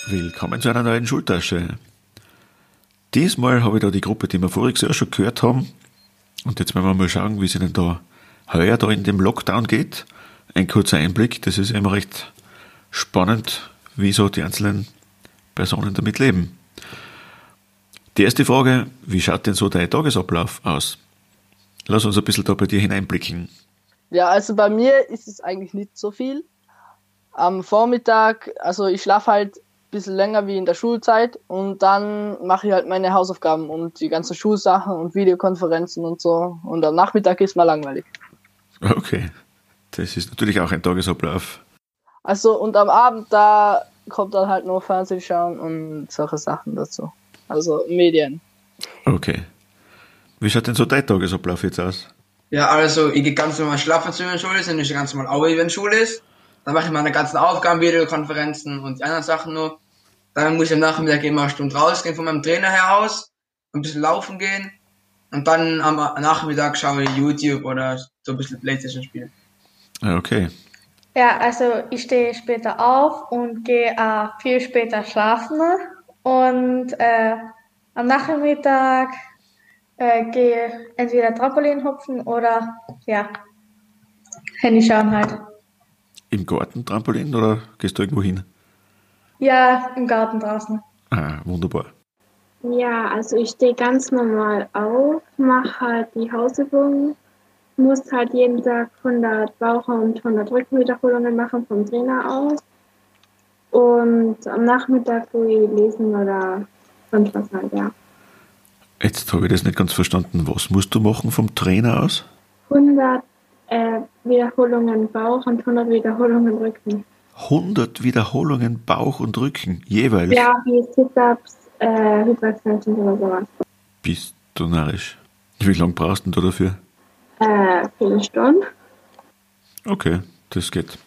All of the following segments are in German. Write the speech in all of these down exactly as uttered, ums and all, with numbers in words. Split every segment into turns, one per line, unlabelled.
Willkommen zu einer neuen Schultasche. Diesmal habe ich da die Gruppe, die wir voriges Jahr schon gehört haben. Und jetzt werden wir mal schauen, wie es ihnen da heuer da in dem Lockdown geht. Ein kurzer Einblick, das ist immer recht spannend, wie so die einzelnen Personen damit leben. Die erste Frage, wie schaut denn so dein Tagesablauf aus? Lass uns ein bisschen da bei dir hineinblicken.
Ja, also bei mir ist es eigentlich nicht so viel. Am Vormittag, also ich schlafe halt ein bisschen länger wie in der Schulzeit und dann mache ich halt meine Hausaufgaben und die ganzen Schulsachen und Videokonferenzen und so. Und am Nachmittag ist mal langweilig.
Okay, das ist natürlich auch ein Tagesablauf.
Also und am Abend, da kommt dann halt nur Fernsehen schauen und solche Sachen dazu. Also Medien.
Okay. Wie schaut denn so dein Tagesablauf jetzt aus?
Ja, also ich gehe ganz normal schlafen, wenn die Schule ist, und ich gehe ganz normal arbeiten, wenn Schule ist. Dann mache ich meine ganzen Aufgaben, Videokonferenzen und die anderen Sachen noch. Dann muss ich am Nachmittag immer eine Stunde rausgehen von meinem Trainer her aus, ein bisschen laufen gehen. Und dann am Nachmittag schaue ich YouTube oder so ein bisschen Playstation spielen.
Okay.
Ja, also ich stehe später auf und gehe äh, viel später schlafen. Und äh, am Nachmittag äh, gehe entweder Trampolin hupfen oder ja, Handy schauen halt.
Im Garten Trampolin oder gehst du irgendwo hin?
Ja, im Garten draußen.
Ah, wunderbar.
Ja, also ich stehe ganz normal auf, mache halt die Hausübungen, muss halt jeden Tag hundert Bauch- und hundert Rückenwiederholungen machen vom Trainer aus. Und am Nachmittag tue ich lesen oder sonst was halt, ja.
Jetzt habe ich das nicht ganz verstanden. Was musst du machen vom Trainer aus?
hundert äh, Wiederholungen Bauch und hundert Wiederholungen Rücken.
hundert Wiederholungen Bauch und Rücken, jeweils?
Ja, wie Sit-Ups, äh, Hyperextensions oder sowas.
Bist du narrisch? Wie lange brauchst du denn da dafür?
Äh, vier Stunden.
Okay, das geht.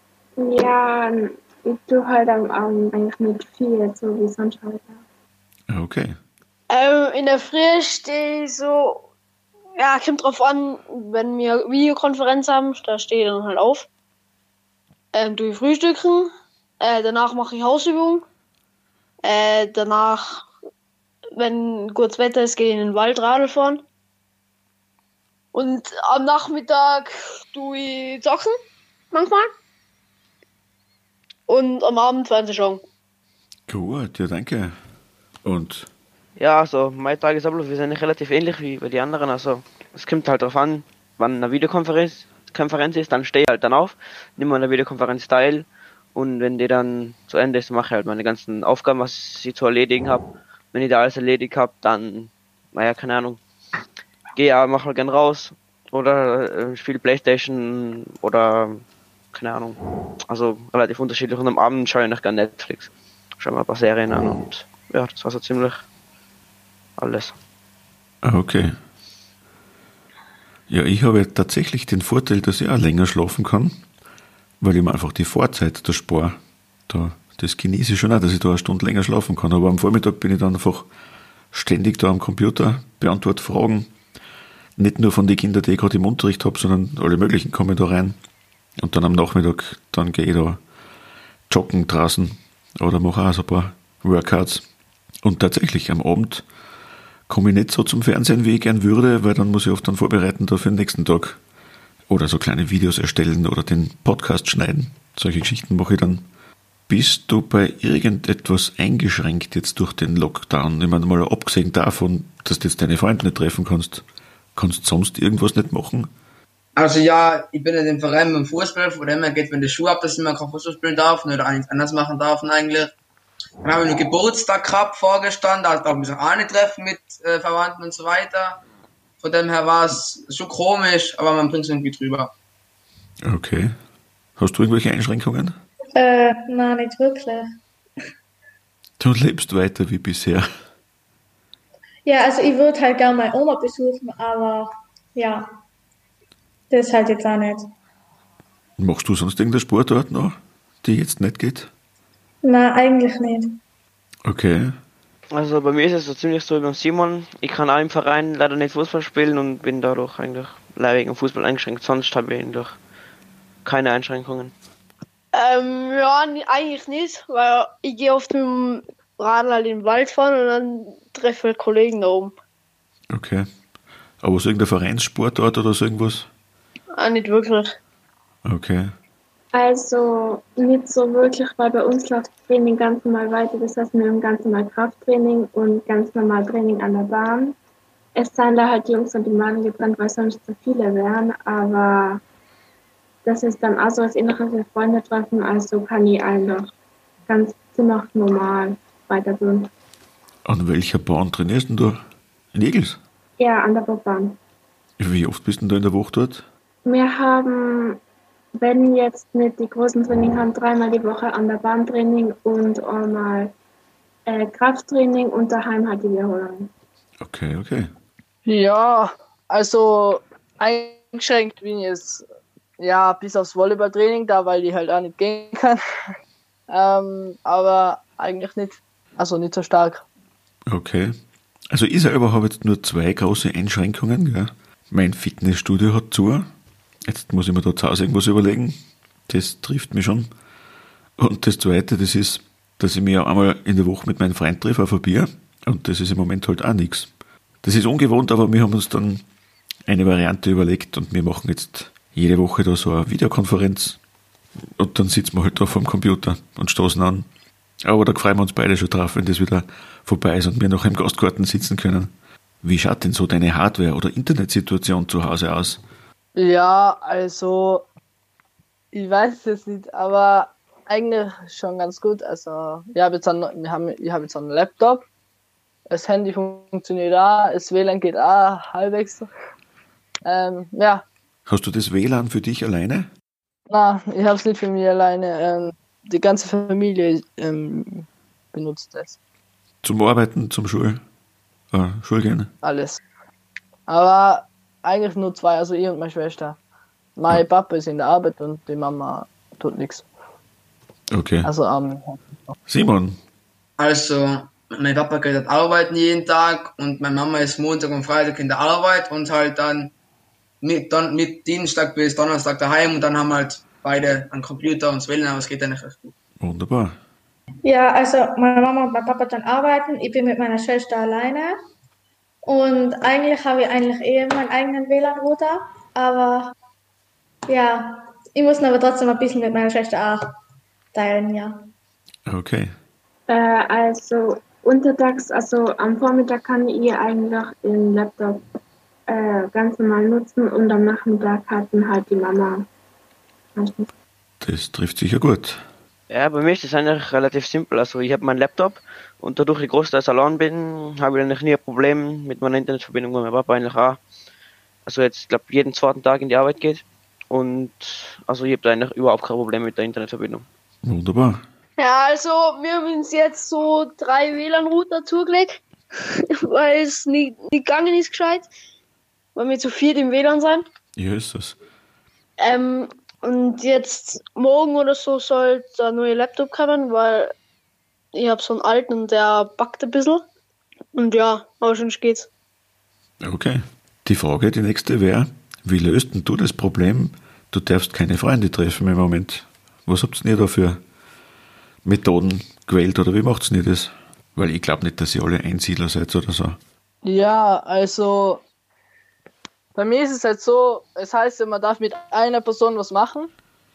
Ja, ich tue halt am Abend eigentlich nicht viel, so wie sonst halt. Ja.
Okay.
Ähm, in der Früh stehe ich so, ja, kommt drauf an, wenn wir Videokonferenz haben, da stehe ich dann halt auf. Ähm, tue ich frühstücken, äh, danach mache ich Hausübung, äh, danach, wenn gutes Wetter ist, gehe ich in den Wald Radl fahren. Und am Nachmittag tue ich zocken, manchmal. Und am Abend Fernsehen schauen.
Gut, ja danke. Und?
Ja, also mein Tagesablauf ist eigentlich relativ ähnlich wie bei den anderen. Also es kommt halt darauf an, wann eine Videokonferenz Konferenz ist, dann stehe ich halt dann auf, nehme an der Videokonferenz teil und wenn die dann zu Ende ist, mache ich halt meine ganzen Aufgaben, was ich zu erledigen habe. Wenn ich da alles erledigt habe, dann, naja, keine Ahnung, gehe ja, mache halt gern raus oder äh, spiele Playstation oder keine Ahnung. Also relativ unterschiedlich und am Abend schaue ich noch gerne Netflix. Schaue mir ein paar Serien an und ja, das war so ziemlich alles.
Okay. Ja, ich habe tatsächlich den Vorteil, dass ich auch länger schlafen kann, weil ich mir einfach die Vorzeit, der Spar, da, das genieße ich schon auch, dass ich da eine Stunde länger schlafen kann. Aber am Vormittag bin ich dann einfach ständig da am Computer, beantworte Fragen, nicht nur von den Kindern, die ich gerade im Unterricht habe, sondern alle möglichen kommen da rein. Und dann am Nachmittag, dann gehe ich da joggen draußen oder mache auch so ein paar Workouts. Und tatsächlich am Abend komme ich nicht so zum Fernsehen, wie ich gern würde, weil dann muss ich oft dann vorbereiten da für den nächsten Tag. Oder so kleine Videos erstellen oder den Podcast schneiden. Solche Geschichten mache ich dann. Bist du bei irgendetwas eingeschränkt jetzt durch den Lockdown? Ich meine mal abgesehen davon, dass du jetzt deine Freunde nicht treffen kannst. Kannst du sonst irgendwas nicht machen?
Also ja, ich bin in dem Verein beim Fußball, von dem her geht, wenn die Schuhe ab, dass ich mal kein Fußball spielen darf oder auch nichts anderes machen darf eigentlich. Dann habe ich einen Geburtstag gehabt vorgestanden, da darf ich mich auch nicht treffen mit äh, Verwandten und so weiter. Von dem her war es schon komisch, aber man bringt es irgendwie drüber.
Okay. Hast du irgendwelche Einschränkungen?
Äh, nein, nicht wirklich.
Du lebst weiter wie bisher.
Ja, also ich würde halt gerne meine Oma besuchen, aber ja, das halt jetzt auch nicht.
Machst du sonst irgendeine Sportart noch, die jetzt nicht geht?
Nein, eigentlich nicht.
Okay.
Also bei mir ist es so ziemlich so wie beim Simon. Ich kann auch im Verein leider nicht Fußball spielen und bin dadurch eigentlich leider wegen Fußball eingeschränkt. Sonst habe ich eigentlich keine Einschränkungen.
Ähm, ja, ni- eigentlich nicht, weil ich gehe oft mit dem Radl halt in den Wald fahren und dann treffe ich halt Kollegen da oben.
Okay. Aber so irgendein Vereinssportart oder so irgendwas?
Ah, nicht wirklich.
Okay.
Also nicht so wirklich, weil bei uns läuft das Training ganz normal weiter. Das heißt, wir haben ganz normal Krafttraining und ganz normal Training an der Bahn. Es seien da halt die Jungs und die Mann getrennt, weil sonst zu viele wären. Aber das ist dann auch so als inneres Freunde treffen, also kann ich einfach ganz ziemlich normal weitergehen.
An welcher Bahn trainierst denn du? In Egels?
Ja, an der Bahn.
Wie oft bist du da in der Woche dort?
Wir haben, wenn jetzt nicht die großen Training haben, dreimal die Woche an der Bahn Training und einmal äh, Krafttraining und daheim halt die Wiederholung.
Okay, okay.
Ja, also eingeschränkt bin ich jetzt, ja, bis aufs Volleyballtraining, da weil ich halt auch nicht gehen kann. ähm, aber eigentlich nicht, also nicht so stark.
Okay. Also ich selber habe jetzt nur zwei große Einschränkungen. Gell? Mein Fitnessstudio hat zu. Jetzt muss ich mir da zu Hause irgendwas überlegen. Das trifft mich schon. Und das Zweite, das ist, dass ich mich ja einmal in der Woche mit meinem Freund treffe auf ein Bier. Und das ist im Moment halt auch nichts. Das ist ungewohnt, aber wir haben uns dann eine Variante überlegt und wir machen jetzt jede Woche da so eine Videokonferenz. Und dann sitzen wir halt da vor dem Computer und stoßen an. Aber da freuen wir uns beide schon drauf, wenn das wieder vorbei ist und wir noch im Gastgarten sitzen können. Wie schaut denn so deine Hardware- oder Internetsituation zu Hause aus?
Ja, also ich weiß es nicht, aber eigentlich schon ganz gut. Also ich habe jetzt einen, wir haben, ich habe jetzt einen Laptop, das Handy funktioniert auch, das W L A N geht auch halbwegs. Ähm, ja,
Hast du das W L A N für dich alleine?
na, ich habe es nicht für mich alleine. Ähm, die ganze Familie ähm, benutzt das.
Zum Arbeiten, zum Schul, äh, Schulgehen?
Alles. Aber eigentlich nur zwei, also ich und meine Schwester. Mein
Ja.
Papa ist in der Arbeit und die Mama tut nichts.
Okay.
Also ähm,
Simon,
Also, mein Papa geht halt arbeiten jeden Tag und meine Mama ist Montag und Freitag in der Arbeit und halt dann mit, dann mit Dienstag bis Donnerstag daheim und dann haben halt beide einen Computer und das W L A N, aber es geht eigentlich recht gut.
wunderbar.
Ja, also meine Mama und mein Papa dann arbeiten, ich bin mit meiner Schwester alleine und eigentlich habe ich eigentlich eh meinen eigenen W L A N-Router, aber ja, ich muss ihn aber trotzdem ein bisschen mit meiner Schwester auch teilen, ja.
Okay.
Äh, also untertags, also am Vormittag kann ich eigentlich den Laptop äh, ganz normal nutzen und am Nachmittag hat ihn halt die Mama. meistens.
Das trifft sicher gut.
Ja, bei mir ist das eigentlich relativ simpel. Also ich habe meinen Laptop und dadurch ich großteils allein bin, habe ich eigentlich nie ein Problem mit meiner Internetverbindung, weil mein Papa eigentlich auch, also jetzt, ich glaube, jeden zweiten Tag in die Arbeit geht. Und also ich habe da eigentlich überhaupt kein Problem mit der Internetverbindung.
Wunderbar.
Ja, also wir haben uns jetzt so drei W L A N-Router zugelegt, weil es nicht, nicht gegangen ist gescheit, weil wir zu viert im W L A N sind.
Ja, ist das.
Ähm, und jetzt morgen oder so soll der neue Laptop kommen, weil ich habe so einen alten und der backt ein bisschen. Und ja, aber sonst geht's.
Okay. Die Frage, die nächste wäre, wie löst denn du das Problem, du darfst keine Freunde treffen im Moment? Was habt ihr da für Methoden gewählt oder wie macht ihr das? Weil ich glaube nicht, dass ihr alle Einsiedler seid oder so.
ja, also bei mir ist es halt so, es heißt ja, man darf mit einer Person was machen.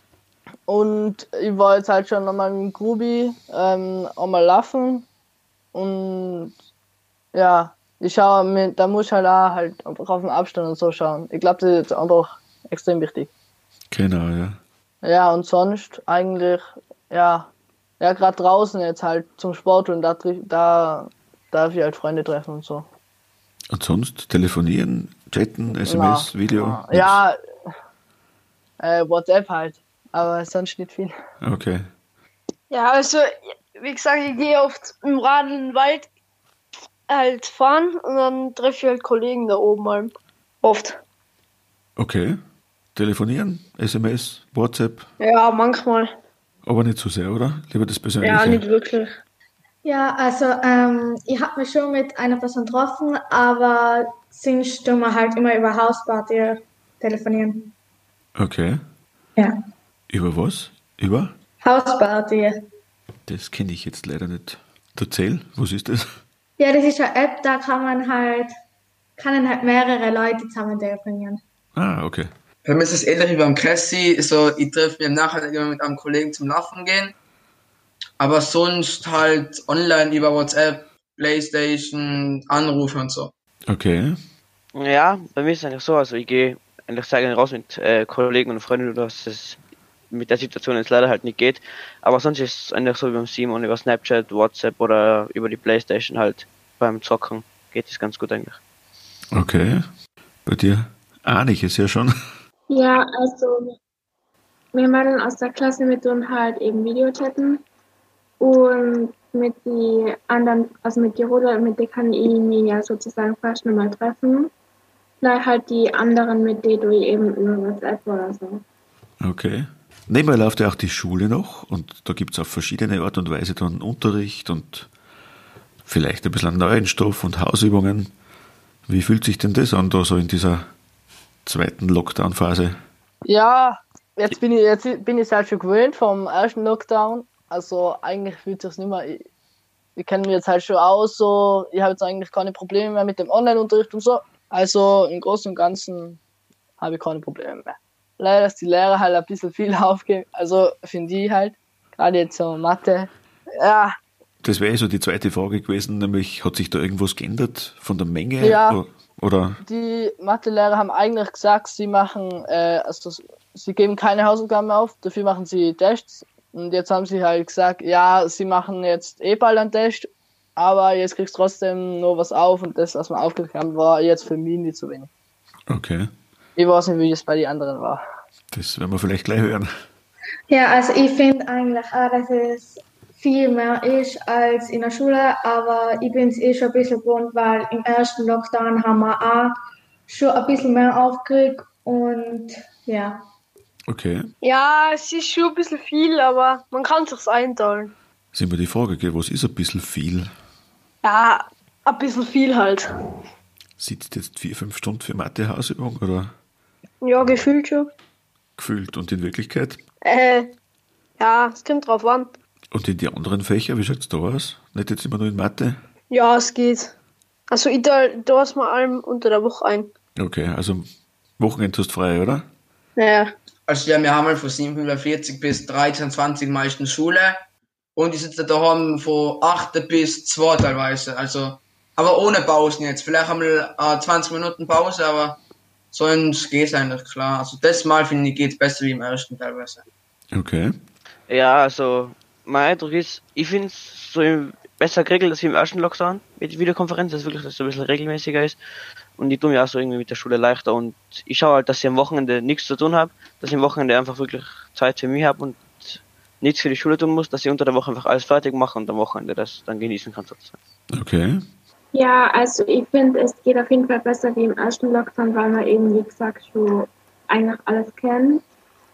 Und ich war jetzt halt schon einmal mit Grubi ähm, einmal laufen. Und ja, ich schaue, mir- da muss ich halt auch halt einfach auf den Abstand und so schauen. Ich glaube, das ist jetzt einfach extrem wichtig.
Genau, ja.
Ja, und sonst eigentlich, ja, ja, gerade draußen jetzt halt zum Sport und da, triff- da darf ich halt Freunde treffen und so.
Und sonst telefonieren, chatten, S M S,
Na,
Video?
na,
nix?
Ja, äh, WhatsApp halt, aber sonst nicht viel.
Okay.
Ja, also, wie gesagt, ich gehe oft im Radl in den Wald halt fahren und dann treffe ich halt Kollegen da oben halt. Oft.
Okay. Telefonieren, S M S, WhatsApp,
Ja, manchmal.
aber nicht so sehr, oder? Lieber das Persönliche.
Ja, nicht wirklich.
Ja, also ähm, ich habe mich schon mit einer Person getroffen, aber sonst tun wir halt immer über Hausparty telefonieren.
Okay.
Ja.
Über was? Über?
Hausparty.
Das kenne ich jetzt leider nicht. Erzähl, was ist das?
Ja, das ist eine App, da kann man halt, kann halt mehrere Leute zusammenbringen.
Ah, okay.
Bei mir ist es ähnlich wie beim Cassie. So, ich treffe mich nachher immer mit einem Kollegen zum Laufen gehen. Aber sonst halt online über WhatsApp, Playstation, Anrufe und so.
Okay.
Ja, bei mir ist es eigentlich so, also ich gehe eigentlich sehr gerne raus mit äh, Kollegen und Freunden, dass es mit der Situation jetzt leider halt nicht geht. Aber sonst ist es eigentlich so wie beim Simon, über Snapchat, WhatsApp oder über die Playstation halt beim Zocken geht es ganz gut eigentlich.
Okay. Bei dir ahne ich es ja schon.
Ja, also wir machen aus der Klasse mit tun halt eben Videochatten und mit die anderen, also mit die Ruder, mit denen kann ich mich ja sozusagen fast nicht mal treffen. Vielleicht halt die anderen, mit denen du eben über WhatsApp oder so.
Okay. Nebenbei läuft ja auch die Schule noch und da gibt es auf verschiedene Art und Weise dann Unterricht und vielleicht ein bisschen neuen Stoff und Hausübungen. Wie fühlt sich denn das an, da so in dieser zweiten Lockdown-Phase?
Ja, jetzt bin ich jetzt bin ich es halt schon gewöhnt vom ersten Lockdown. Also eigentlich fühlt es sich nicht mehr. Ich, ich kenne mich jetzt halt schon aus, so ich habe jetzt eigentlich keine Probleme mehr mit dem Online-Unterricht und so. Also im Großen und Ganzen habe ich keine Probleme mehr. Leider, dass die Lehrer halt ein bisschen viel aufgeben. Also finde ich halt, gerade jetzt so Mathe. Ja.
Das wäre so die zweite Frage gewesen, nämlich hat sich da irgendwas geändert von der Menge?
Ja.
Oder?
Die Mathelehrer haben eigentlich gesagt, sie machen, äh, also sie geben keine Hausaufgaben mehr auf, dafür machen sie Tests. Und jetzt haben sie halt gesagt, ja, sie machen jetzt eh bald einen Test, aber jetzt kriegst du trotzdem nur was auf und das, was wir aufgekriegt haben, war jetzt für mich nicht so wenig.
Okay.
Ich weiß nicht, wie es bei den anderen war.
Das werden wir vielleicht gleich hören.
Ja, also ich finde eigentlich auch, dass es viel mehr ist als in der Schule, aber ich bin es eh schon ein bisschen gewohnt, weil im ersten Lockdown haben wir auch schon ein bisschen mehr aufgeregt und ja.
Okay.
Ja, es ist schon ein bisschen viel, aber man kann sich's einteilen.
Das ist immer die Frage, gell, was ist ein bisschen viel?
Ja, ein bisschen viel halt.
Sitzt jetzt vier, fünf Stunden für Mathe-Hausübung oder
Ja, gefühlt schon.
gefühlt und in Wirklichkeit?
Äh, ja, es kommt drauf an.
Und in die anderen Fächer, wie schaut es da aus? Nicht jetzt immer nur in Mathe?
Ja, es geht. Also ich teile das mal allem unter der Woche ein.
Okay, also Wochenende hast du frei, oder?
Naja.
Also ja, wir haben halt von sieben Uhr vierzig bis dreizehn Uhr zwanzig meistens Schule und ich sitze daheim von acht bis zwei teilweise, also aber ohne Pausen jetzt. Vielleicht haben wir äh, zwanzig Minuten Pause, aber sonst geht es eigentlich klar. Also das Mal finde ich geht es besser wie im ersten teilweise.
Okay.
Ja, also mein Eindruck ist, ich finde es so im- besser geregelt als wie im ersten Lockdown mit Videokonferenz, dass wirklich das so ein bisschen regelmäßiger ist. Und ich tue mir auch so irgendwie mit der Schule leichter und ich schaue halt, dass ich am Wochenende nichts zu tun habe, dass ich am Wochenende einfach wirklich Zeit für mich habe und nichts für die Schule tun muss, dass ich unter der Woche einfach alles fertig mache und am Wochenende das dann genießen kann sozusagen.
Okay.
Ja, also ich finde, es geht auf jeden Fall besser wie im ersten Lockdown, weil man eben, wie gesagt, schon eigentlich alles kennt.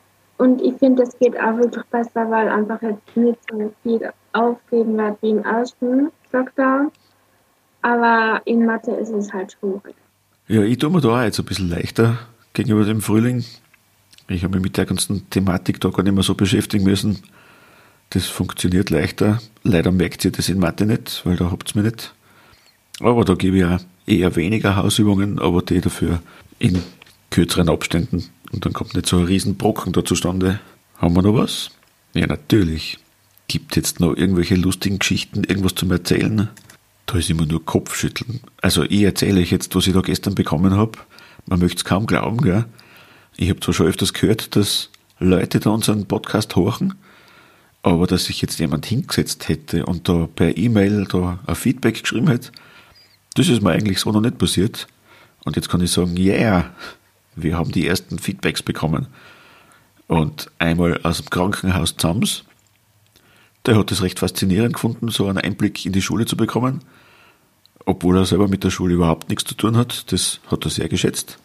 Und ich finde, es geht auch wirklich besser, weil einfach jetzt nicht so viel aufgeben wird wie im ersten Lockdown. Aber in Mathe ist es halt schwierig.
Ja, ich tue mir da auch jetzt ein bisschen leichter gegenüber dem Frühling. Ich habe mich mit der ganzen Thematik da gar nicht mehr so beschäftigen müssen. Das funktioniert leichter. Leider merkt ihr das in Mathe nicht, weil da habt ihr mich nicht. Aber da gebe ich auch eher weniger Hausübungen, aber die dafür in kürzeren Abständen. Und dann kommt nicht so ein Riesenbrocken da zustande. Haben wir noch was? Ja, natürlich. Gibt jetzt noch irgendwelche lustigen Geschichten, irgendwas zum Erzählen? Da ist immer nur Kopfschütteln. Also ich erzähle euch jetzt, was ich da gestern bekommen habe. Man möchte es kaum glauben, gell? Ich habe zwar schon öfters gehört, dass Leute da unseren Podcast horchen, aber dass sich jetzt jemand hingesetzt hätte und da per E-Mail da ein Feedback geschrieben hätte, das ist mir eigentlich so noch nicht passiert. Und jetzt kann ich sagen, yeah, wir haben die ersten Feedbacks bekommen. Und einmal aus dem Krankenhaus Zams, der hat es recht faszinierend gefunden, so einen Einblick in die Schule zu bekommen, obwohl er selber mit der Schule überhaupt nichts zu tun hat. Das hat er sehr geschätzt.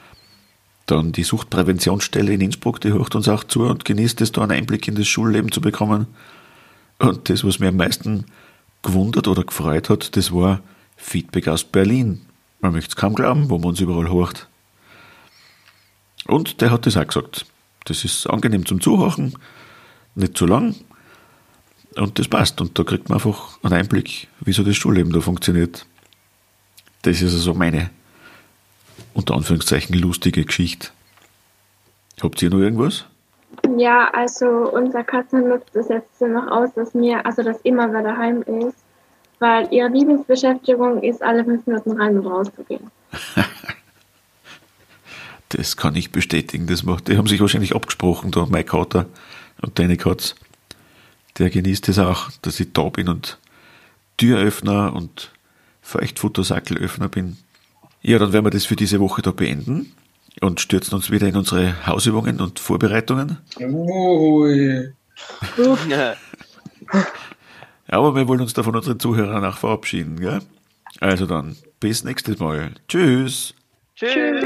Dann die Suchtpräventionsstelle in Innsbruck, die hört uns auch zu und genießt es, da einen Einblick in das Schulleben zu bekommen. Und das, was mir am meisten gewundert oder gefreut hat, das war Feedback aus Berlin. Man möchte es kaum glauben, wo man uns überall hört. Und der hat das auch gesagt. Das ist angenehm zum Zuhören. nicht zu lang. Und das passt. Und da kriegt man einfach einen Einblick, wie so das Schulleben da funktioniert. Das ist also meine, unter Anführungszeichen, lustige Geschichte. Habt ihr noch irgendwas?
Ja, also unser Katze nutzt es jetzt so noch aus, dass mir, also dass immer wer daheim ist, weil ihre Lieblingsbeschäftigung ist, alle fünf Minuten rein und raus zu gehen.
Das kann ich bestätigen. Das macht, die haben sich wahrscheinlich abgesprochen, da mein Kater und deine Katz. Der genießt es auch, dass ich da bin und Türöffner und Feuchtfuttersackelöffner bin. Ja, dann werden wir das für diese Woche da beenden und stürzen uns wieder in unsere Hausübungen und Vorbereitungen.
Ui.
Ja.
Aber wir wollen uns da von unseren Zuhörern auch verabschieden. Gell? Also dann, bis nächstes Mal. Tschüss.
Tschüss.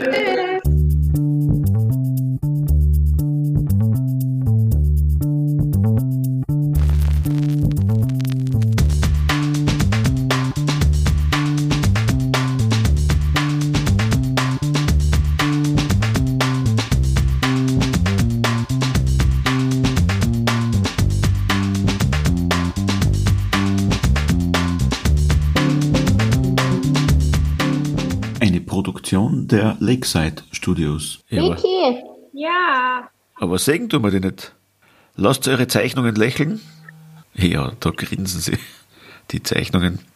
Eine Produktion der Lakeside Studios. Ja, aber,
Vicky! Ja!
aber sägen tun wir die nicht. Lasst eure Zeichnungen lächeln. Ja, da grinsen sie. Die Zeichnungen.